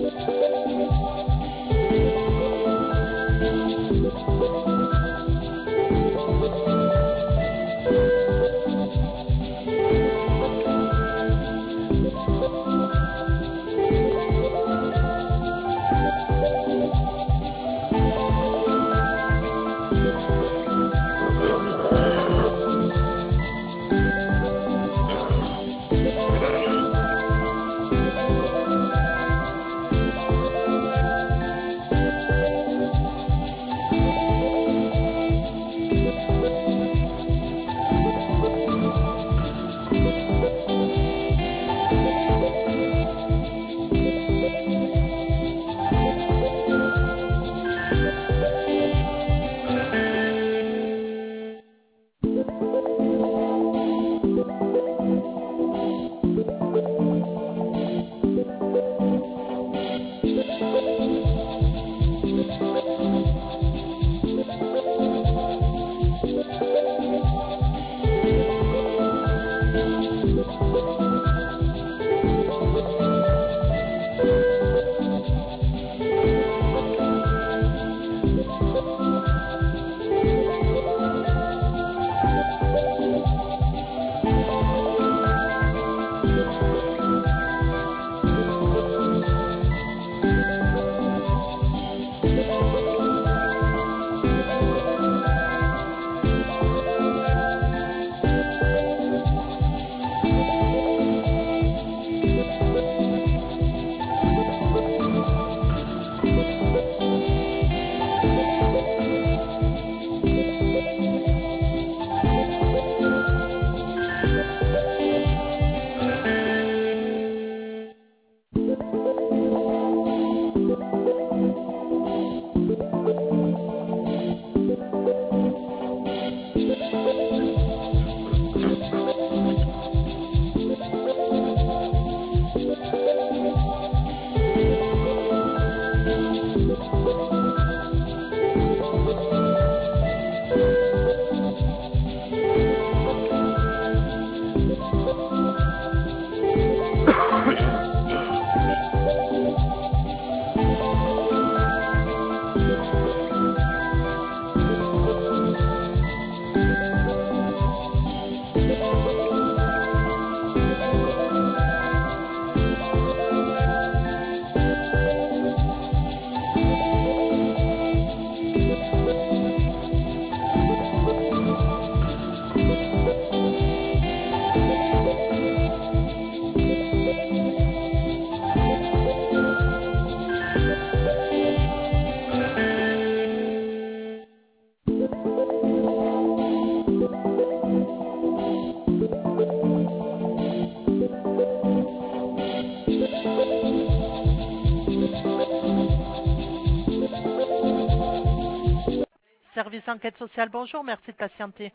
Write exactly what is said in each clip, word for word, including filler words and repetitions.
Service enquête sociale, bonjour, merci de patienter.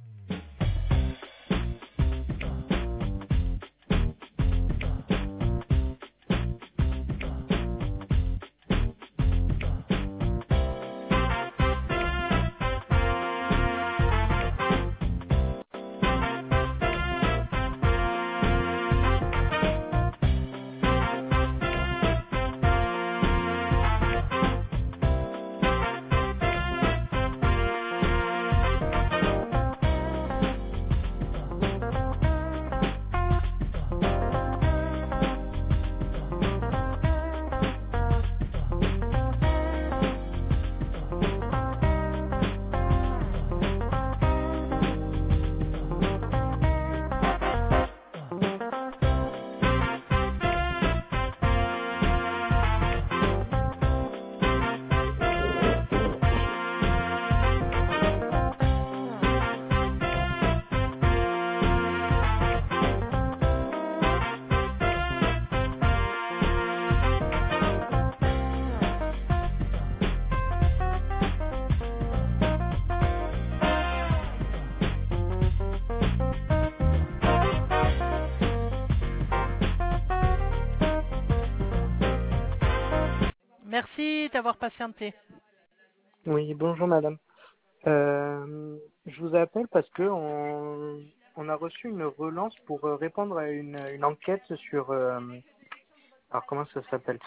Merci d'avoir patienté. Oui, bonjour madame. Euh, je vous appelle parce que on, on a reçu une relance pour euh, répondre à une, une enquête sur... euh, alors comment ça s'appelle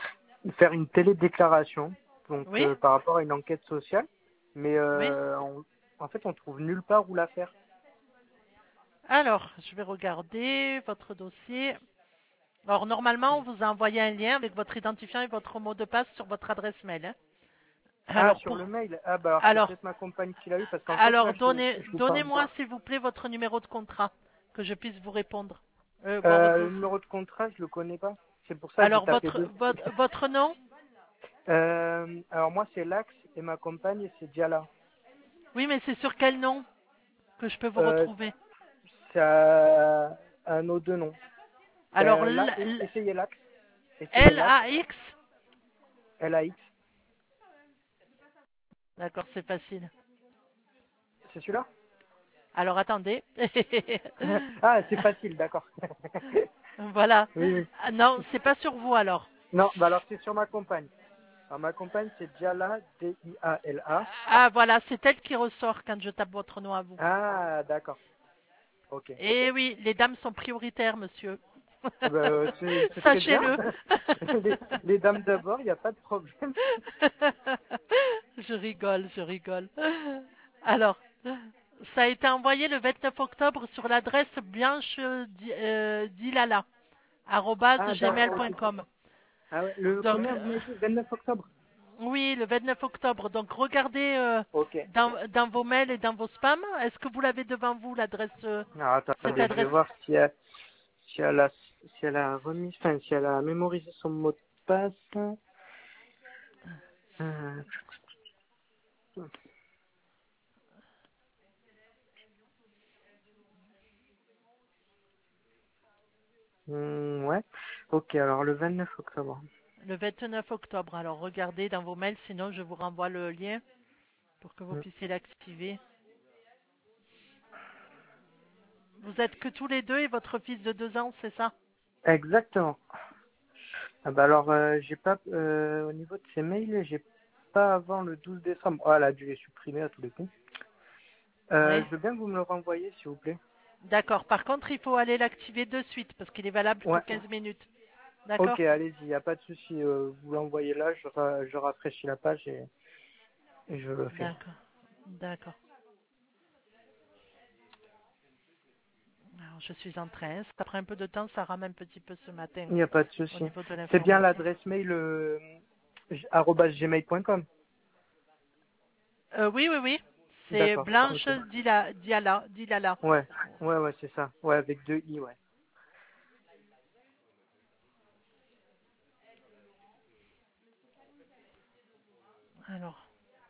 faire une télédéclaration, donc Oui, euh, par rapport à une enquête sociale, mais oui. euh, on- en fait, on trouve nulle part où la faire. Alors, je vais regarder votre dossier. Alors, normalement, on vous a envoyé un lien avec votre identifiant et votre mot de passe sur votre adresse mail, hein. Ah, Alors, sur le pour, mail. Ah, bah alors c'est alors, peut-être ma compagne qui l'a eu, parce qu'en fait, là, alors, je, donnez, je vous parle. donnez-moi, s'il vous plaît, votre numéro de contrat, que je puisse vous répondre, euh, voir votre Euh, le dossier. numéro de contrat, je le connais pas. C'est pour ça que j'ai Alors, tapé votre, deux. votre, votre nom? Euh, alors moi, c'est Lax et ma compagne, c'est Diala. Oui, mais c'est sur quel nom que je peux vous Euh, retrouver? c'est à, à nos deux noms. Alors, Euh, L, là, e- L- essayez Lax. Essayez Lax. L-A-X? L A X. D'accord, c'est facile. C'est celui-là? Alors, attendez. Ah, c'est facile, d'accord. Voilà. Oui, oui. Ah, non, c'est pas sur vous alors. Non, bah alors c'est sur ma compagne. Alors ma compagne, c'est Diala, D I A L A. Ah, voilà, c'est elle qui ressort quand je tape votre nom à vous. Ah, d'accord. Ok. Eh oui, les dames sont prioritaires, monsieur. Eh ben, c'est c'est très bien. Sachez-le. les, les dames d'abord, il n'y a pas de problème. Je rigole, je rigole. Alors, ça a été envoyé le vingt-neuf octobre sur l'adresse blanche euh, dilala, arobase Ah, d'accord, ok. gmail.com. Ah ouais, le Donc, combien euh, vous m'avez dit? vingt-neuf octobre. oui, le vingt-neuf octobre. Donc, regardez euh, Ok. dans, dans vos mails et dans vos spams. Est-ce que vous l'avez devant vous, l'adresse, euh, Alors cette attendez, je vais adresse? voir si elle, si elle a, si elle a remis, enfin, si elle a mémorisé son mot de passe. Euh, hmm, ouais. Ok, alors le vingt-neuf octobre. Le vingt-neuf octobre. Alors, regardez dans vos mails, sinon je vous renvoie le lien pour que vous Hmm. puissiez l'activer. Vous êtes que tous les deux et votre fils de deux ans, c'est ça? Exactement. Ah bah alors, euh, j'ai pas, euh, au niveau de ses mails, j'ai pas avant le douze décembre. Oh, elle a dû les supprimer à tous les coups. Euh, Oui. je veux bien que vous me le renvoyiez, s'il vous plaît. D'accord. Par contre, il faut aller l'activer de suite parce qu'il est valable que Ouais. quinze minutes. Ok, D'accord? allez-y, il n'y a pas de souci. Euh, vous l'envoyez là, je, ra- je rafraîchis la page et, et je le fais. D'accord. D'accord. Alors, je suis en train. Ça prend un peu de temps, ça rame un petit peu ce matin Il n'y a pas de au souci. niveau de C'est bien l'information. l'adresse mail euh, j- arobase gmail point com. Euh, oui, oui, oui. C'est D'accord. Blanche Ok. Dila, Diala, Dilala. Ouais, ouais, ouais, c'est ça. Ouais, avec deux i, ouais. Alors,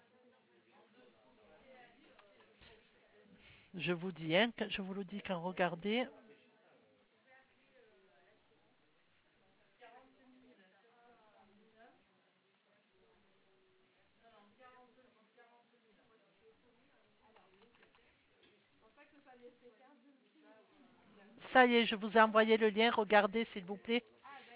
je vous dis, hein, que- je vous le dis quand regardez. Ça y est, je vous ai envoyé le lien. Regardez, s'il vous plaît.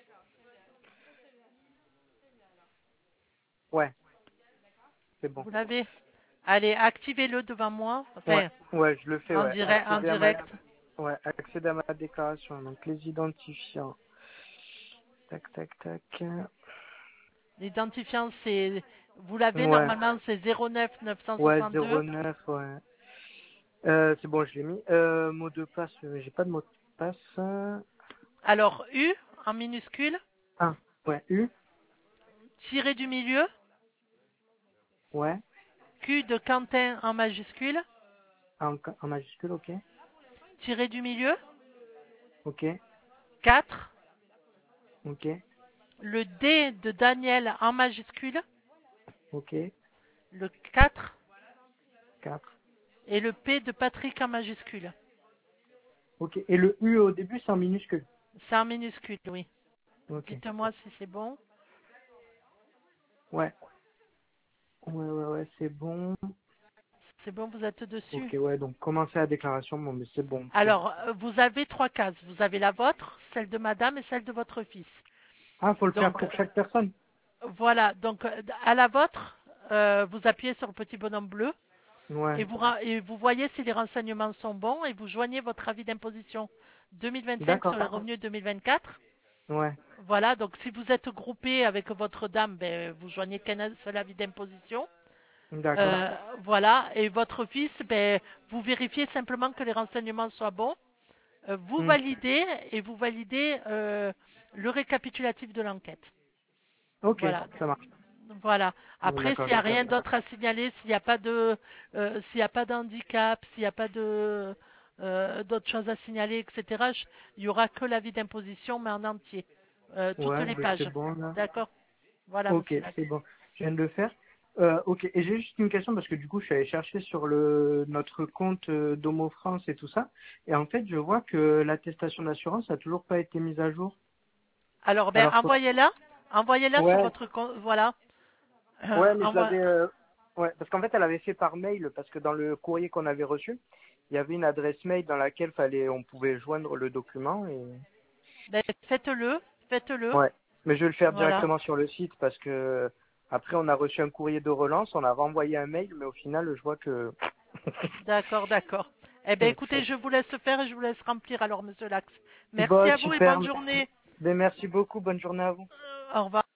Ouais, c'est bon. Vous l'avez? Allez, activez-le devant moi. Ouais, Enfin, ouais, je le fais, en ouais. direct, en Accéder à ma, direct. ouais, accéder à ma déclaration. Donc les identifiants. Tac, tac, tac. L'identifiant, c'est, vous l'avez Ouais, normalement, c'est zéro neuf neuf cent ouais, soixante-deux. zéro neuf, ouais. Euh, c'est bon, je l'ai mis. Euh, mot de passe, euh, j'ai pas de mot de passe. Alors, U en minuscule, Ah, ouais, U, tiré du milieu, ouais, Q de Quentin en majuscule, en, en majuscule, ok, tiré du milieu, ok, quatre, ok, le D de Daniel en majuscule, ok, le quatre quatre, et le P de Patrick en majuscule. ok. Et le U au début, c'est en minuscule. C'est en minuscule, oui. Ok, Dites-moi si c'est bon. ouais, ouais, ouais, ouais, c'est bon. C'est bon, vous êtes dessus. Ok, ouais, donc commencer la déclaration, bon, mais c'est bon, ok. Alors, euh, vous avez trois cases. Vous avez la vôtre, celle de madame et celle de votre fils. Ah, faut le faire Donc, pour chaque personne. voilà. Donc, euh, à la vôtre, euh, vous appuyez sur le petit bonhomme bleu Ouais, et vous, ra- et vous voyez si les renseignements sont bons et vous joignez votre avis d'imposition deux mille vingt-cinq sur d'accord, les revenus deux mille vingt-quatre. ouais, Voilà, donc si vous êtes groupé avec votre dame, ben, vous joignez qu'un seul avis d'imposition. D'accord. Euh, voilà, et votre fils, ben, vous vérifiez simplement que les renseignements soient bons. Euh, vous Hmm. validez et vous validez euh, le récapitulatif de l'enquête. Ok, Voilà. ça marche. Voilà. Bon, Après, d'accord, s'il je n'y a vais faire rien ça. d'autre à signaler, s'il n'y a pas de, euh, s'il y a pas d'handicap, s'il n'y a pas de euh, d'autres choses à signaler, et cetera, je- il y aura que l'avis d'imposition, mais en entier, Euh, toutes Ouais, les ben, c'est pages. bon là. D'accord? Voilà, Ok, Monsieur Lax. c'est bon. Je viens de le faire. Euh, ok, et j'ai juste une question parce que du coup, je suis allé chercher sur le notre compte euh, Domo France et tout ça. Et en fait, je vois que l'attestation d'assurance a toujours pas été mise à jour. Alors, ben, Alors, faut- envoyez-la, envoyez-la sur ouais, votre compte. Voilà. Euh, ouais, mais je envoie- l'avais. euh, Ouais, parce qu'en fait, elle avait fait par mail parce que dans le courrier qu'on avait reçu, il y avait une adresse mail dans laquelle fallait, on pouvait joindre le document et. ben, faites-le, faites-le. Ouais, mais je vais le faire Voilà. directement sur le site parce que après, on a reçu un courrier de relance, on a renvoyé un mail, mais au final, je vois que. D'accord, d'accord. Eh bien, écoutez, je vous laisse faire et je vous laisse remplir alors, Monsieur Lax. Merci Bon, à vous et super, bonne merci. journée. Ben, merci beaucoup. Bonne journée à vous. Au revoir.